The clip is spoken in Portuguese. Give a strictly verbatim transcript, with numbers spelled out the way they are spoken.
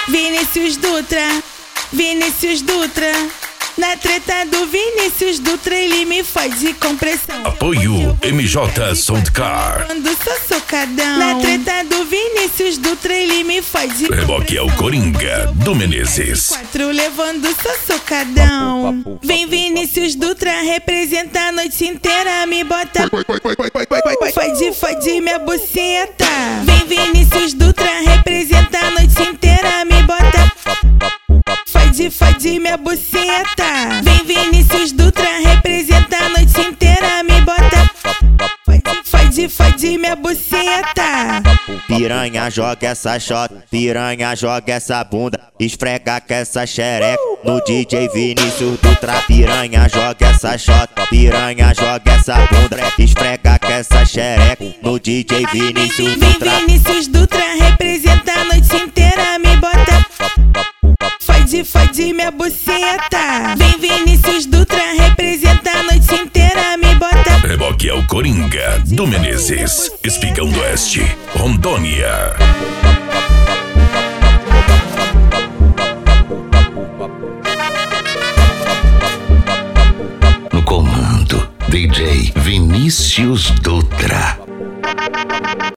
Vinícius Dutra, Vinícius Dutra. Na treta do Vinícius Dutra, ele me faz de compressão. Apoio M J Soundcar. Quando sou socadão. Na treta do Vinícius Dutra, ele me faz de Reboque é o Coringa do Menezes. Quatro levando sou socadão. Vem Vinícius Dutra, representa a noite inteira, me bota. Fode, fode minha buceta. Vem Vinícius Dutra, representa a noite inteira, me bota. Fode, fode minha buceta. Vem Vinícius Dutra, representa a noite inteira, me bota. Fode, fode minha buceta. Piranha joga essa shot, piranha joga essa bunda, esfrega com essa xereca no D J Vinícius Dutra. Piranha joga essa shot, piranha joga essa bunda, esfrega com essa xereca no D J Vinícius Dutra. Vem Vinícius Dutra, representa a noite inteira, me bota. Fode, fode minha buceta. Vem Vinícius Dutra, representa a noite inteira, me bota. Reboque é o Coringa do Menezes. Espigão do Oeste, Rondônia. No comando, D J Vinícius Dutra.